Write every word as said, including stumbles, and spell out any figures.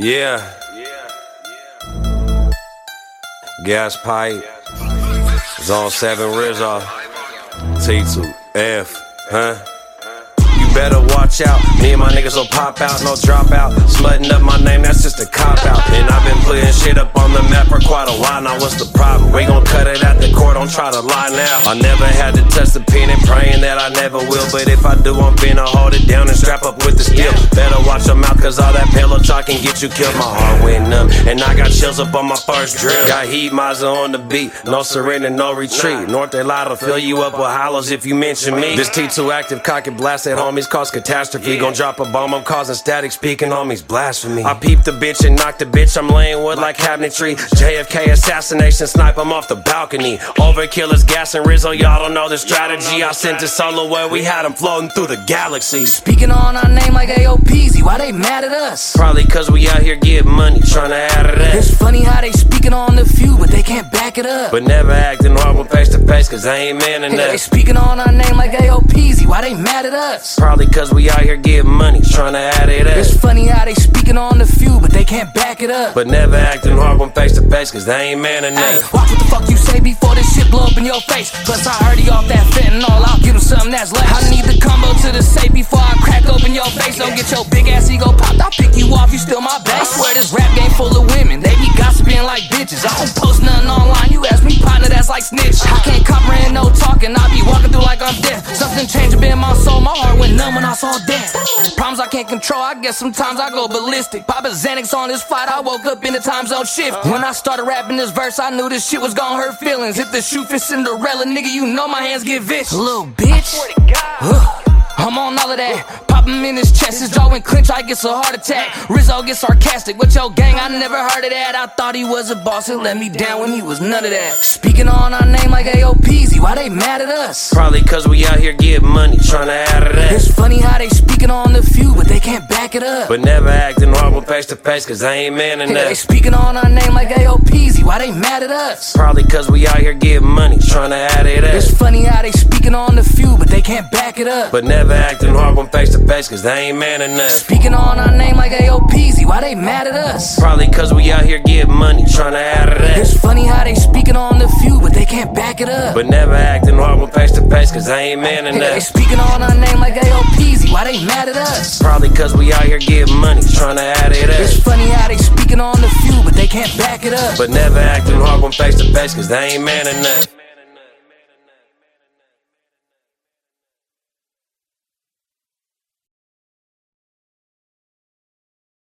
Yeah. Gas pipe. Zone seven Rizzo. T two F, huh? You better watch out. Me and my niggas will pop out, no drop out. Smutting up my name, that's just a cop out. And I've been putting shit up on the map for quite a while now. What's the problem? We gon' cut it out the court, don't try to lie now. I never had to touch the pen and praying that I never will. But if I do, I'm finna hold it down and strap up with the steel. Better watch your mouth, cause all that pillow talk can get you killed. My heart went numb, and I got chills up on my first drill. Got heat, Mazda on the beat, no surrender, no retreat. North they lie to fill you up with hollows if you mention me. This T two active, cock and blast at homies cause catastrophe. Gon' drop a bomb, I'm causing static, speaking on me's blasphemy. I peep the bitch and knock the bitch, I'm laying wood like cabinetry. J F K assassination, snipe him off the balcony. Overkill is gas and Rizzo, y'all don't know the strategy. I sent it solo where we had him floating through the galaxy. Speaking on our name like A O Peasy, why they mad at us? Probably cause we out here getting money, tryna add to that. It's funny how they speaking on the few, but they can't back it up. But never acting hard when face to face, cause they ain't man enough. They speaking on our name like A O Peasy, why they mad at us? Probably cause we out here getting money, tryna add it up. It's funny how they speaking on the few, but they can't back it up. But never acting hard when face to face, cause they ain't man enough. Ay, watch what the fuck you say before this shit blow up in your face. Plus I heard he off that fentanyl, I'll give him something that's less. I need the combo to the safe before I crack open your face. Don't get your big ass ego popped, I'll pick you off, you still my bae. I swear this rap game full of women, they be gossiping like bitches. I don't post nothing online, you ask me partner, that's like snitch. I can't comprehend no talking, I be walking through like I'm deaf. Something changed up in my soul, my heart went numb when I saw death. Problems I can't control, I guess sometimes I go ballistic. Poppin' Xanax on this fight, I woke up in the time zone shift. When I started rapping this verse, I knew this shit was gon' hurt feelings. If the shoe fits Cinderella, nigga, you know my hands get vicious. Little bitch, Ugh. I'm on all of that. Pop him in his chest, his jaw went clench, I get a heart attack. Rizzo gets sarcastic with your gang, I never heard of that. I thought he was a boss and let me down when he was none of that. Speaking on our name like A O Peasy, why they mad at us? Probably cause we out here getting money, tryna add to that. It's funny how they speaking on the few, but they can't back it up. But never acting hard when face to face, cause they ain't man enough. They speaking on our name like A O Peasy, why they mad at us? Probably cause we out here getting money, tryna add it up. It's funny how they speaking on the few, but they can't back it up. But never acting hard when face to face, cause they ain't man enough. Speaking on our name like A O Peasy, why they mad at us? Probably cause we out here getting money, tryna add to that. It's funny how they speaking on the few, but they can't back it up. But never acting hard when face to face, cause they ain't man enough. They speaking on our name like A O Peasy, why they mad at us? Probably cause we out here getting money, tryna add it up. It's funny how they speaking on the few, but they can't back it up. But never acting hard when face to face, cause they ain't man enough.